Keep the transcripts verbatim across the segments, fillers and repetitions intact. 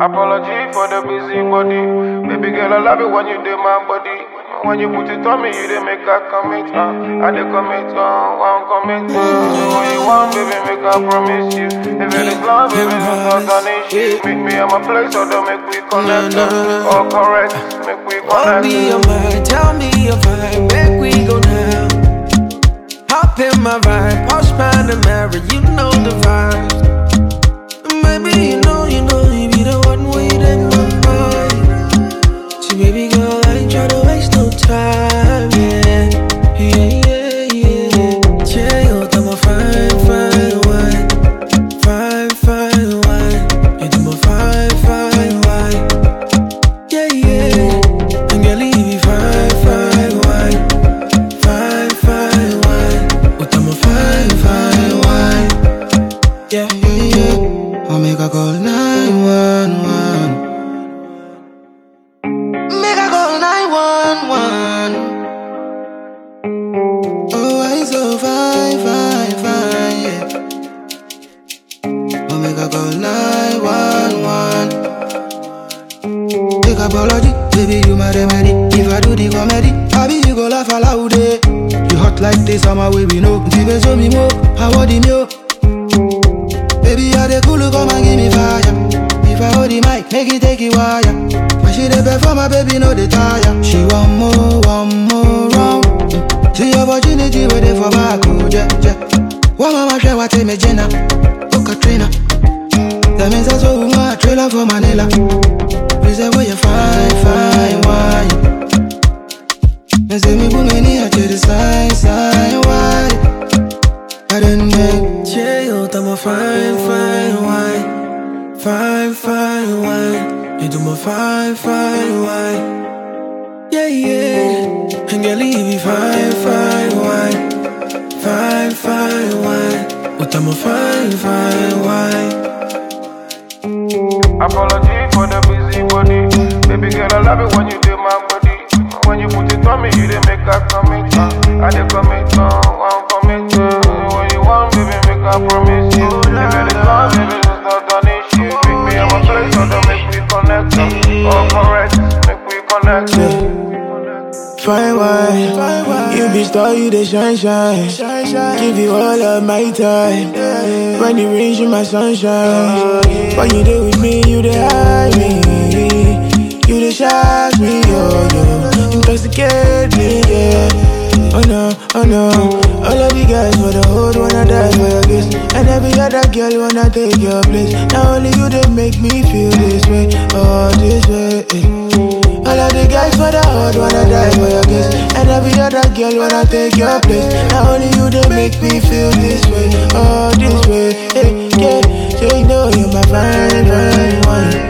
Apology for the busy body. Baby girl, I love it when you do my body. When you put it on me, you didn't make a commit. Uh. I did commit, uh, one commit. Uh. When you want, baby, make I promise you. If it is love, baby, it's not an issue. Meet me at my place, so don't make we connect. Uh. All correct, make we connect. Tell me your mind, tell me your vibe, make we go down. Hop in my vibe, Porsche Panamera, you know the vibes. Maybe you know, you know, you be the one waiting my mind. See, baby girl, I ain't tryna waste no time, yeah. Yeah, yeah, yeah. Yeah, you do my fine, fine wine. Fine, fine wine. You do my fine, fine wine. Yeah, yeah. And girl, you be fine, fine wine. Fine, fine wine. You do my fine, fine wine. Yeah, yeah. I'll make a call nine one one. Make a call nine one one. Oh, I'm so fine, fine, fine, yeah. I'll make a call nine one one. Take apology, baby, you my remedy. If I do the comedy, baby, you go laugh aloud, eh. You hot like this summer, we be no. Give it to me more, I want him, yo. Baby, you're the cool, come and give me fire. If I hold the mic, make it take it wire. When she the perform, my baby know the tire. She want more, want more round. See opportunity waiting for back, oh yeah, yeah. One mama share what me Jenna, oh Katrina. That means I saw one trailer for Manila. Please say where you fine, fine wine. Me say me boom in here to the side, side wide. I don't know. Yeah, you do my fine, fine wine. Fine, fine wine. You do my fine, fine wine. Yeah, yeah. And girl, you be fine, fine wine. Fine, fine wine. You do my fine, fine wine. Apology for the busy body. Baby girl, I love it when you do my body. When you put it on me, you didn't make a commit. Uh. I did commit, uh, one commit. Uh. When you want, baby, make I promise you. If it is love, baby, it's not an issue. Pick me at my place, so don't make we connect. Uh. All correct, make we connect. Yeah. Fine wine, you be star, you the shine, shine. Give you all of my time. When you rain, you my sunshine. When you there with me, you the hide me. You the shock me, oh, yo. Intoxicate me, yeah. Oh no, oh no. All of the guys for the hood wanna die for your kiss. And every other girl wanna take your place. Now only you that make me feel this way, oh, this way, eh. All of the guys for the hood wanna die for your kiss. And every other girl wanna take your place. Now only you that make me feel this way, oh, this way, eh, yeah. So you know you're my fine, fine wine.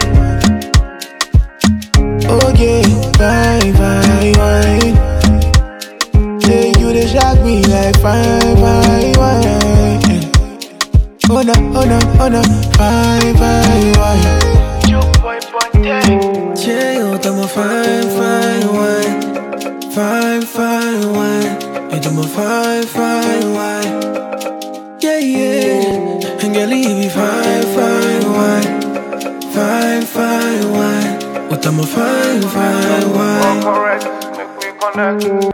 Oh yeah, fine, fine wine. Say you they shock me like fine, fine wine. Oh no, oh no, oh no, fine, fine wine. Yeah, you do my fine, fine wine. Fine, fine wine. You do my fine, fine wine. Yeah, yeah. And girl, you be fine, fine wine. Fine, fine wine. You do my fine, fine wine. All correct, make we connect.